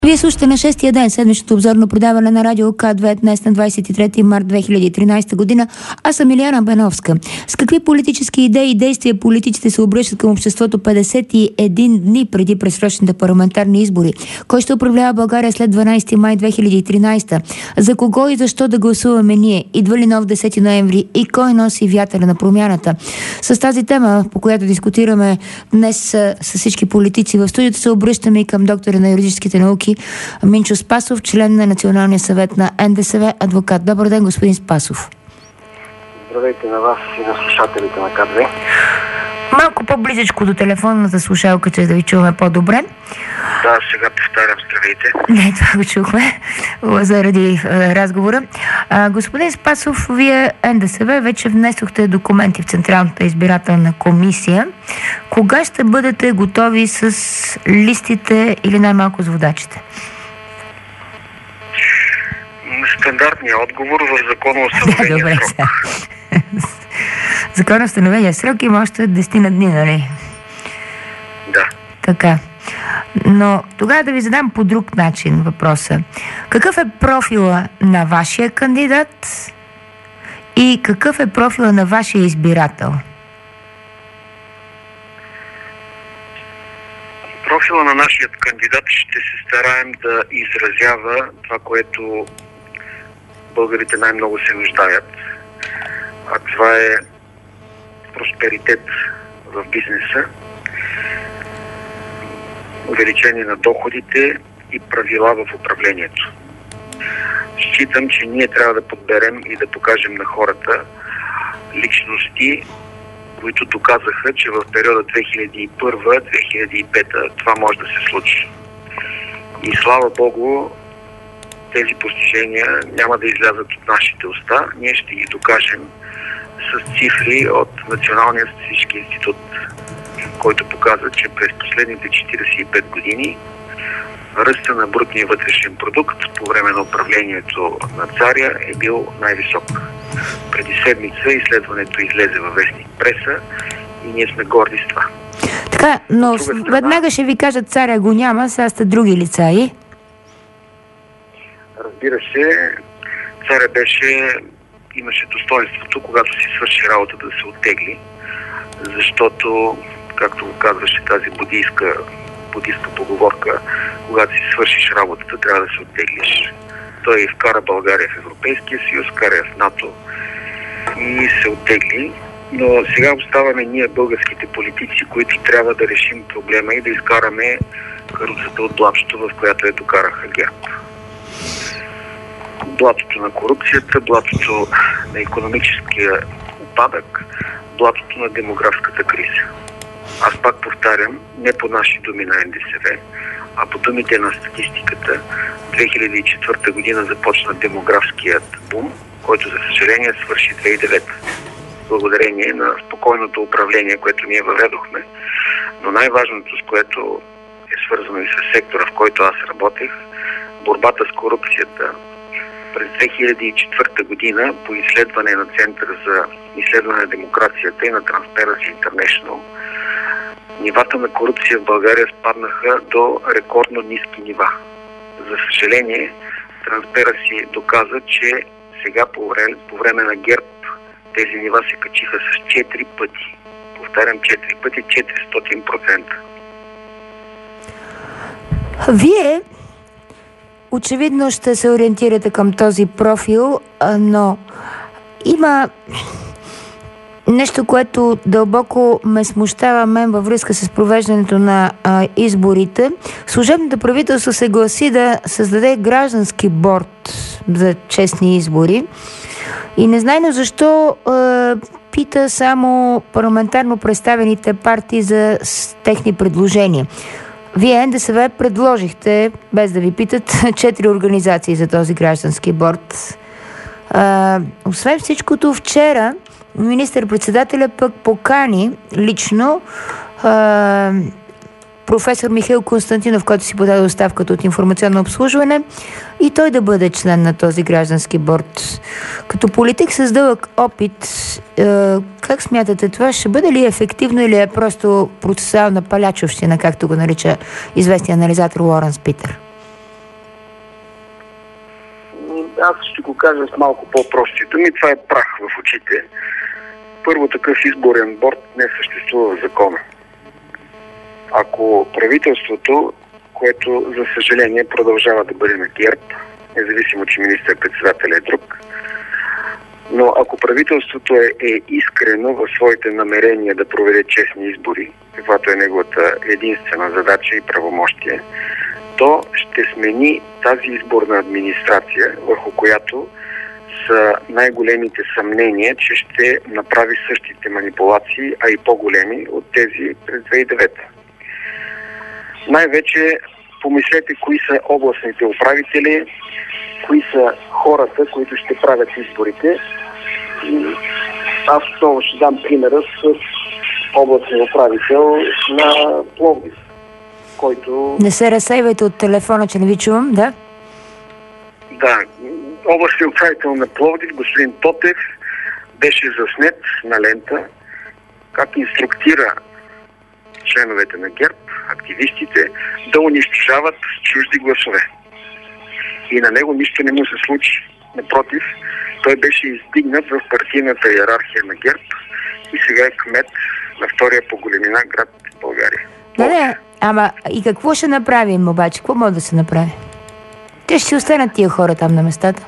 Вие слушате на 6-я ден седмичното обзорно предаване на радио К2 днес на 23 март 2013 година. Аз съм Илияна Беновска. С какви политически идеи и действия политиците се обръщат към обществото 51 дни преди предсрочните парламентарни избори? Кой ще управлява България след 12 май 2013? За кого и защо да гласуваме ние? Идва ли нов 10 ноември? И кой носи вятъра на промяната? С тази тема, по която дискутираме днес с всички политици в студиото, се обръщаме и към доктора на юридическите науки Минчо Спасов, член на Националния съвет на НДСВ, адвокат. Добър ден, господин Спасов. Здравейте на вас и на слушателите на К2. Малко по-близичко до телефонната слушалка, че да ви чуваме по-добре. Да, сега повтарям, здравейте. Не, това го чухме заради разговора. Господин Спасов, вие НДСВ вече внесохте документи в Централната избирателна комисия. Кога ще бъдете готови с листите или най-малко с водачите? Стандартният отговор в законоустановения срок. Законоустановения срок има още 10 дни, нали? Да. Така. Но тогава да ви задам по друг начин въпроса. Какъв е профила на вашия кандидат и какъв е профила на вашия избирател? Профила на нашия кандидат ще се стараем да изразява това, което българите най-много се нуждаят. А това е просперитет в бизнеса, увеличение на доходите и правила в управлението. Считам, че ние трябва да подберем и да покажем на хората личности, които доказаха, че в периода 2001-2005 това може да се случи. И слава Богу, тези постижения няма да излязат от нашите уста. Ние ще ги докажем с цифри от Националния статистически институт, който показва, че през последните 45 години ръста на брутния вътрешен продукт по време на управлението на царя е бил най-висок. Преди седмица изследването излезе във вестник Преса и ние сме горди с това. Така, но веднага ще ви кажат, царя го няма, сега сте други лица и? Разбира се, царя имаше достоинството, когато си свърши работата, да се оттегли, защото, както го казваше тази буддийска поговорка, когато си свършиш работата, трябва да се оттеглиш. Той вкара България в Европейския съюз, вкара я в НАТО и се оттегли. Но сега оставаме ние, българските политици, които трябва да решим проблема и да изкараме каруцата от блатото, в която я докараха ГЕРБ. Блатото на корупцията, блатото на икономическия упадък, блатото на демографската криза. Аз пак повтарям, не по наши думи на НДСВ, а по думите на статистиката, 2004 година започна демографският бум, който за съжаление свърши 2009. Благодарение на спокойното управление, което ние въведохме. Но най-важното, с което е свързано и с сектора, в който аз работех, борбата с корупцията. През 2004 година по изследване на Центъра за изследване на демокрацията и на Transparency International, нивата на корупция в България спаднаха до рекордно ниски нива. За съжаление, Transparency доказа, че сега по време на ГЕРБ тези нива се качиха с 4 пъти. Повтарям, 4 пъти, 400%. Вие очевидно ще се ориентирате към този профил, но има нещо, което дълбоко ме смущава мен във връзка с провеждането на изборите. Служебното правителство се гласи да създаде граждански борд за честни избори и незнайно защо пита само парламентарно представените партии за техни предложения. Вие, НДСВ, предложихте, без да ви питат, 4 организации за този граждански борд. Освен всичкото, вчера министър-председателя пък покани лично професор Михаил Константинов, който си подаде оставката от информационно обслужване, и той да бъде член на този граждански борд. Като политик с дълъг опит, как смятате това? Ще бъде ли ефективно или е просто процесуална палячовщина, както го нарича известният анализатор Лоренс Питър? аз ще го кажа с малко по-прости думи. Това е прах в очите. Първо, такъв изборен борд не съществува в закона. Ако правителството, което за съжаление продължава да бъде на ГЕРБ, независимо, че министър-председател е друг, но ако правителството е искрено в своите намерения да проведе честни избори, каквато е неговата единствена задача и правомощие, то ще смени тази изборна администрация, върху която са най-големите съмнения, че ще направи същите манипулации, а и по-големи от тези през 2009. Най-вече помислете кои са областните управители, кои са хората, които ще правят изборите. И аз отново ще дам примера с областния управител на Пловдив, който... Не се разсейвайте от телефона, че не ви чувам, да? Да, областният управител на Пловдив, господин Тотев, беше заснет на лента, как инструктира членовете на ГЕРБ, активистите, да унищожават чужди гласове. И на него нищо не му се случи. Напротив, той беше издигнат в партийната иерархия на ГЕРБ и сега е кмет на втория по големина град в България. Да, ама и какво ще направим обаче? Какво може да се направи? Те ще останат тия хора там на местата.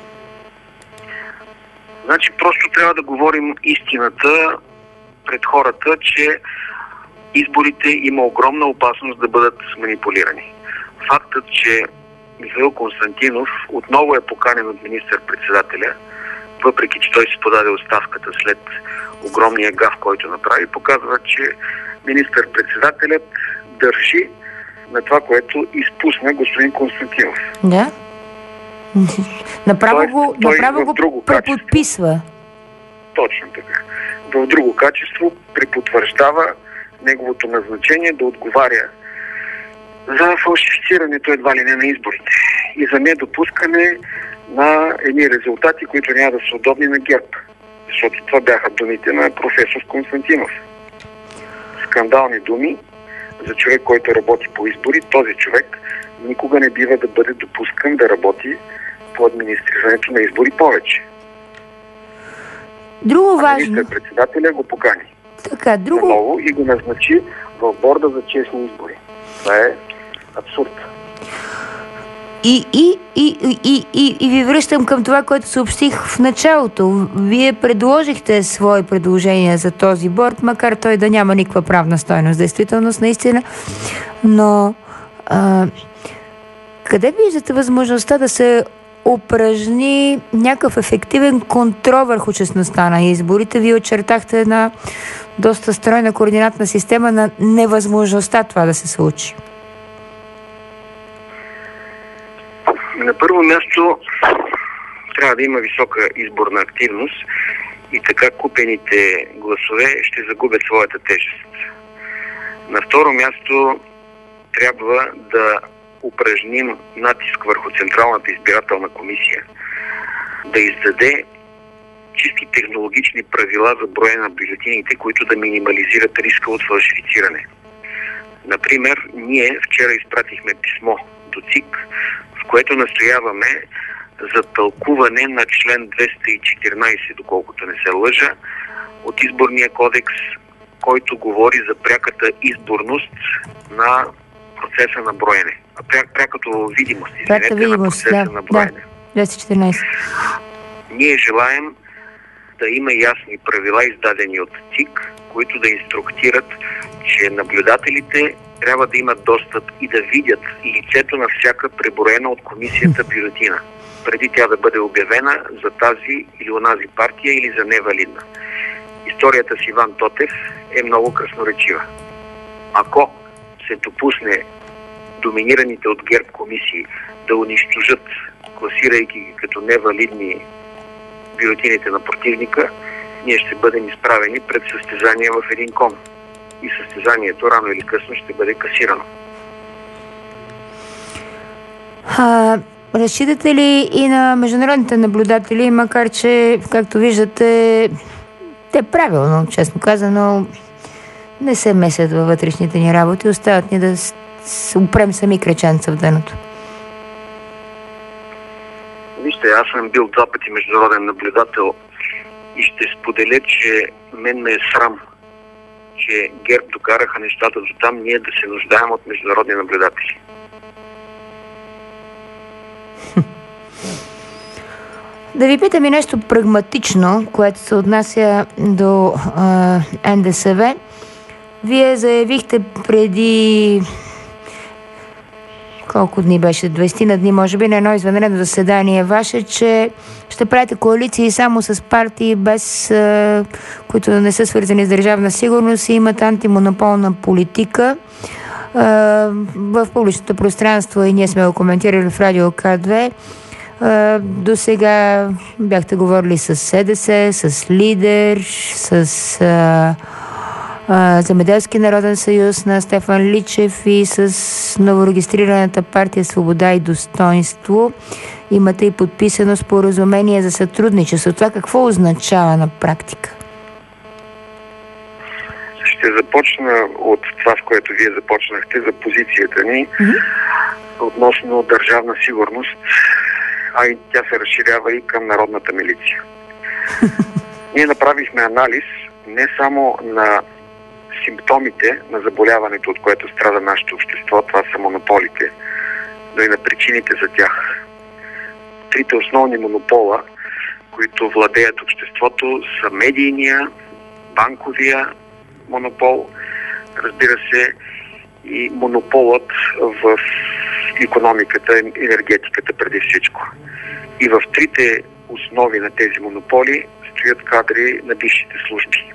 Значи просто трябва да говорим истината пред хората, че изборите има огромна опасност да бъдат манипулирани. Фактът, че Михаил Константинов отново е поканен от министър-председателя, въпреки че той си подаде оставката след огромния гаф, който направи, показва, че министър-председателят държи на това, което изпусна господин Константинов. Да? Направо го преподписва. Точно така. В друго качество препотвърждава неговото назначение да отговаря за фалшифицирането едва ли не на изборите и за недопускане на едни резултати, които няма да са удобни на ГЕРБ. Защото това бяха думите на професор Константинов. Скандални думи за човек, който работи по избори. Този човек никога не бива да бъде допускан да работи по администрирането на избори повече. Друго важно. Министър-председателя го покани. Така, друго... Наново и го назначи в борда за честни избори. Това е абсурд. И ви връщам към това, което съобщих в началото. Вие предложихте свои предложения за този борд, макар той да няма никаква правна стойност, действителност наистина. Но къде виждате възможността да се упражни някакъв ефективен контрол върху честността на изборите? Вие очертахте една доста стройна координатна система на невъзможността това да се случи. На първо място трябва да има висока изборна активност и така купените гласове ще загубят своята тежест. На второ място трябва да упражним натиск върху Централната избирателна комисия да издаде чисто технологични правила за броя на бюлетините, които да минимализират риска от фалшифициране. Например, ние вчера изпратихме писмо до ЦИК, в което настояваме за тълкуване на член 214, доколкото не се лъжа, от Изборния кодекс, който говори за пряката изборност на процеса на броене. Пряката видимост, на процеса на броене. Да, 214. Ние желаем да има ясни правила, издадени от ЦИК, които да инструктират, че наблюдателите трябва да имат достъп и да видят лицето на всяка преброена от комисията бюлетина, преди тя да бъде обявена за тази или онази партия или за невалидна. Историята с Иван Тотев е много красноречива. Ако се допусне доминираните от ГЕРБ комисии да унищожат, класирайки ги като невалидни бюлетините на противника, ние ще бъдем изправени пред състезание в един кон. И състезанието рано или късно ще бъде касирано. Разчитате ли и на международните наблюдатели, макар че, както виждате, те правилно, честно казано, не се месят във вътрешните ни работи, остават ни да упрем сами краченца в дъното? Вижте, аз съм бил 2 пъти международен наблюдател и ще споделя, че мен ме е срам, че ГЕРБ докараха нещата до там ние да се нуждаем от международни наблюдатели. Да ви питам и нещо прагматично, което се отнася до НДСВ. Вие заявихте преди колко дни беше? 20 на дни, може би, на едно извънредно заседание ваше, че ще правите коалиции само с партии, без които не са свързани с държавна сигурност и имат антимонополна политика. В публичното пространство и ние сме го коментирали в Радио К2. До сега бяхте говорили с СДС, с Лидер, с Земеделски народен съюз на Стефан Личев и с новорегистрираната партия Свобода и достоинство. Имате и подписано споразумение за сътрудничество. Това какво означава на практика? Ще започна от това, с което вие започнахте, за позицията ни относно държавна сигурност, а и тя се разширява и към народната милиция. Ние направихме анализ не само на симптомите на заболяването, от което страда нашето общество, това са монополите, но и на причините за тях. Трите основни монопола, които владеят обществото, са медийния, банковия монопол, разбира се, и монополът в икономиката, енергетиката преди всичко. И в трите основи на тези монополи стоят кадри на бившите служби.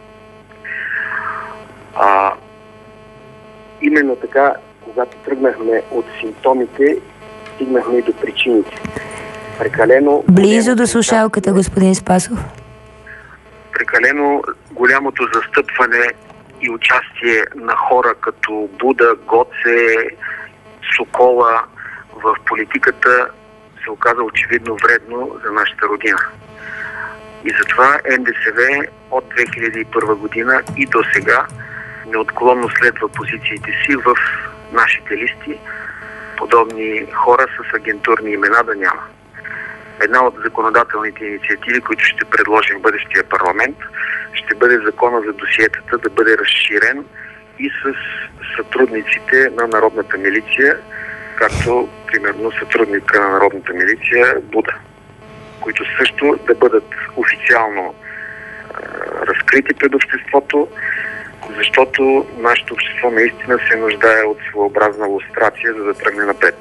Именно така, когато тръгнахме от симптомите, стигнахме и до причините. Прекалено... Близо до слушалката, господин Спасов. Прекалено голямото застъпване и участие на хора като Буда, Гоце, Сокола в политиката се оказа очевидно вредно за нашата родина. И затова НДСВ от 2001 година и до сега неотклонно следва позициите си в нашите листи. Подобни хора с агентурни имена да няма. Една от законодателните инициативи, които ще предложим в бъдещия парламент, ще бъде закона за досиетата да бъде разширен и с сътрудниците на народната милиция, както примерно сътрудника на народната милиция Буда, които също да бъдат официално разкрити пред обществото, защото нашето общество наистина се нуждае от своеобразна лустрация, за да тръгне напред.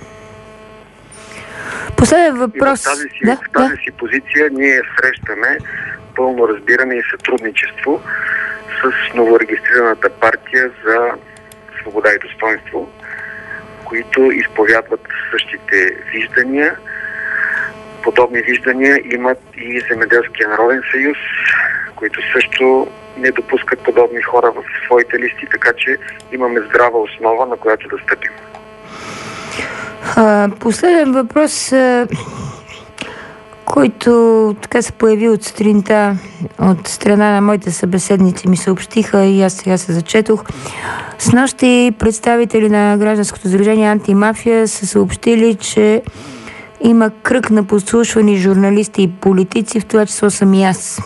Последен въпрос. И в тази си позиция ние срещаме пълно разбиране и сътрудничество с новорегистрираната партия за Свобода и достоинство, които изповядват същите виждания. Подобни виждания имат и Земеделския народен съюз, които също не допускат подобни хора в своите листи, така че имаме здрава основа, на която да стъпим. Последен въпрос, който така се появи от сутринта от страна на моите събеседници, ми съобщиха и аз сега се зачетох. Снощи представители на гражданското сдружение Антимафия са съобщили, че има кръг на подслушвани журналисти и политици, в това число съм и аз.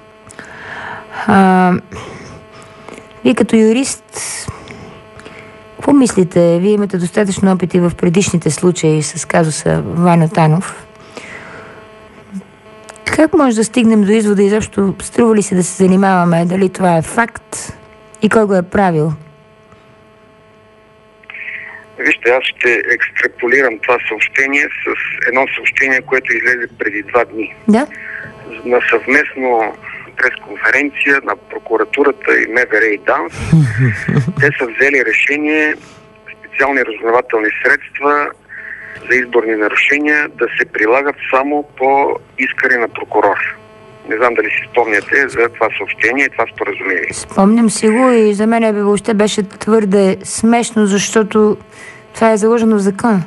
Вие като юрист, какво мислите? Вие имате достатъчно опити в предишните случаи с казуса Ваньо Танов. Как може да стигнем до извода и защо струва ли се да се занимаваме? Дали това е факт и кой го е правил? Вижте, аз ще екстраполирам това съобщение с едно съобщение, което излезе преди 2 дни. Да? На съвместно пресконференция на прокуратурата и МВР и ДАНС. Те са взели решение специални разузнавателни средства за изборни нарушения да се прилагат само по искане на прокурор. Не знам дали си спомняте за това съобщение и това споразумение. Спомням си го и за мен въобще беше твърде смешно, защото това е заложено в закона.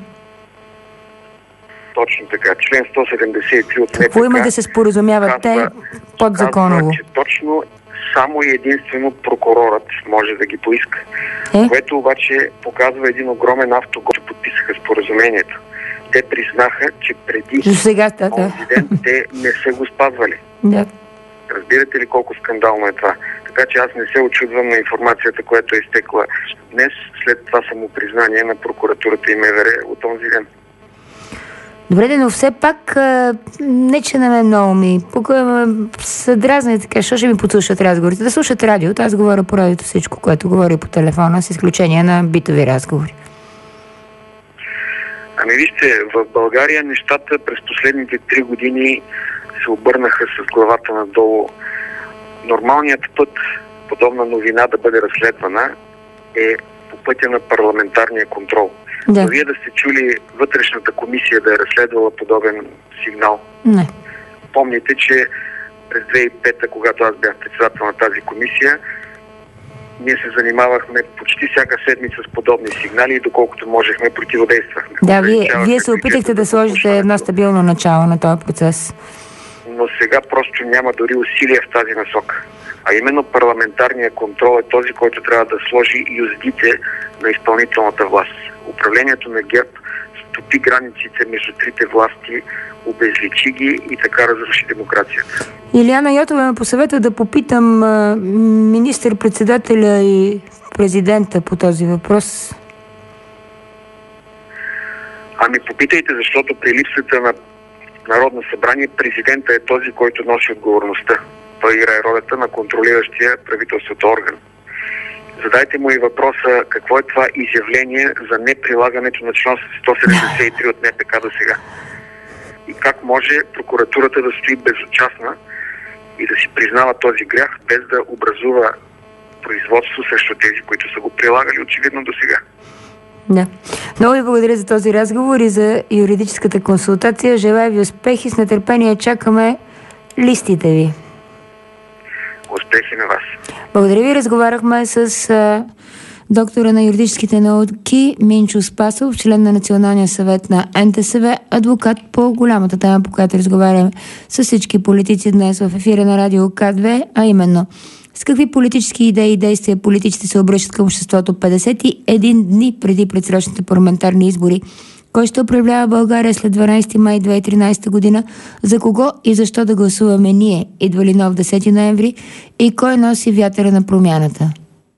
Точно така. Член 173 от НПК. Какво има да се споразумяват те подзаконово? Че точно само и единствено прокурорът може да ги поиска. Което обаче показва един огромен автогол, че подписаха споразумението. те признаха, че преди този ден те не са го спазвали. Да. Разбирате ли колко скандално е това? Така че аз не се очудвам на информацията, която е изтекла днес, след това самопризнание на прокуратурата и МВР от този ден. Добре, но все пак не че на мен много ми се дразни така, що ще ми подслушат разговорите? Да слушат радиото, аз говоря по радиото всичко, което говоря по телефона, с изключение на битови разговори. Ами вижте, в България нещата през последните 3 години се обърнаха с главата надолу. Нормалният път подобна новина да бъде разследвана е по пътя на парламентарния контрол. Да. Но вие да сте чули вътрешната комисия да е разследвала подобен сигнал? Не. Помните, че през 2005, когато аз бях председател на тази комисия, ние се занимавахме почти всяка седмица с подобни сигнали и доколкото можехме противодействахме. Да, вие се опитахте да сложите едно стабилно начало на този процес. Но сега просто няма дори усилия в тази насока. А именно парламентарният контрол е този, който трябва да сложи юздите на изпълнителната власт. Управлението на ГЕРБ стопи границите между трите власти, обезличи ги и така разруши демокрацията. Илияна Йотова ме посъветва да попитам министър-председателя и президента по този въпрос. Ами попитайте, защото при липсата на Народно събрание президента е този, който носи отговорността. Той играе ролята на контролиращия правителството орган. Задайте му и въпроса какво е това изявление за неприлагането на член 173 от НПК до сега. И как може прокуратурата да стои безучастна и да си признава този грях, без да образува производство срещу тези, които са го прилагали очевидно до сега. Да. Много ви благодаря за този разговор и за юридическата консултация. Желая ви успехи. С нетърпение чакаме листите ви. Успехи на вас. Благодаря ви. Разговаряхме с доктора на юридическите науки Минчо Спасов, член на Националния съвет на НТСВ, адвокат по голямата тема, по която разговаряме с всички политици днес в ефира на радио К2, а именно с какви политически идеи и действия политиците се обръщат към обществото 51 дни преди предсрочните парламентарни избори. Кой ще управлява България след 12 май 2013 година? За кого и защо да гласуваме ние? Идва ли нов 10 ноември? И кой носи вятъра на промяната?